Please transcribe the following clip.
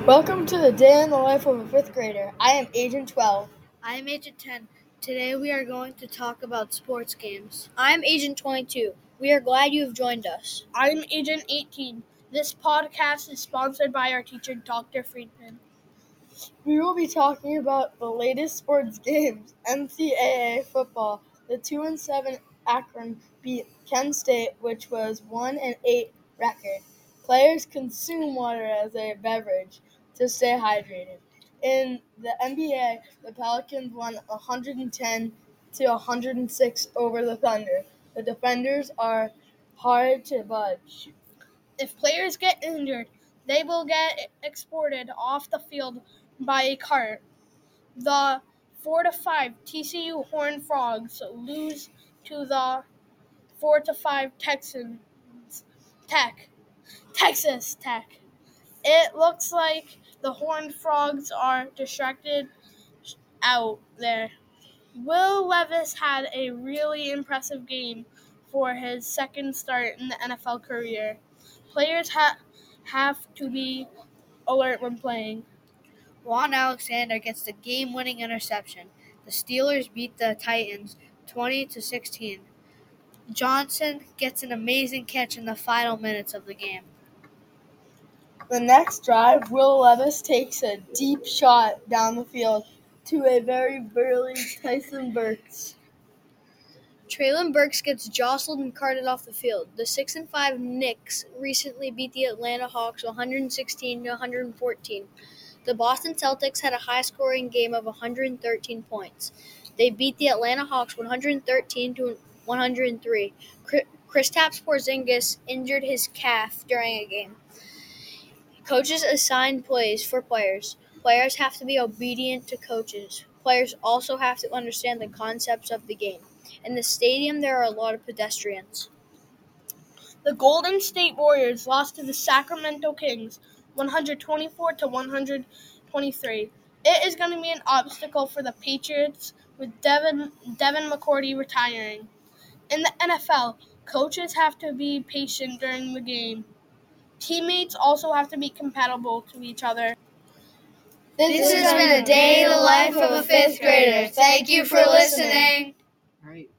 Welcome to the day in the life of a fifth grader. I am Agent 12. I am Agent 10. Today we are going to talk about sports games. I am Agent 22. We are glad you have joined us. I am Agent 18. This podcast is sponsored by our teacher, Dr. Friedman. We will be talking about the latest sports games. NCAA football. The 2-7 Akron beat Kent State, which was 1-8 record. Players consume water as a beverage to stay hydrated. In the NBA, the Pelicans won 110-106 over the Thunder. The defenders are hard to budge. If players get injured, they will get escorted off the field by a cart. The 4-5 TCU Horned Frogs lose to the 4-5 Texas Tech. It looks like the Horned Frogs are distracted out there. Will Levis had a really impressive game for his second start in the NFL career. Players have to be alert when playing. Juan Alexander gets the game-winning interception. The Steelers beat the Titans 20-16. Johnson gets an amazing catch in the final minutes of the game. The next drive, Will Levis takes a deep shot down the field to a very burly Tyson Burks. Treylon Burks gets jostled and carted off the field. The 6-5 Knicks recently beat the Atlanta Hawks 116-114. The Boston Celtics had a high-scoring game of 113 points. They beat the Atlanta Hawks 113-103. Kristaps Porzingis injured his calf during a game. Coaches assign plays for players. Players have to be obedient to coaches. Players also have to understand the concepts of the game. In the stadium, there are a lot of pedestrians. The Golden State Warriors lost to the Sacramento Kings 124-123. It is going to be an obstacle for the Patriots with Devin McCourty retiring. In the NFL, coaches have to be patient during the game. Teammates also have to be compatible to each other. This has been a day in the life of a fifth grader. Thank you for listening. All right.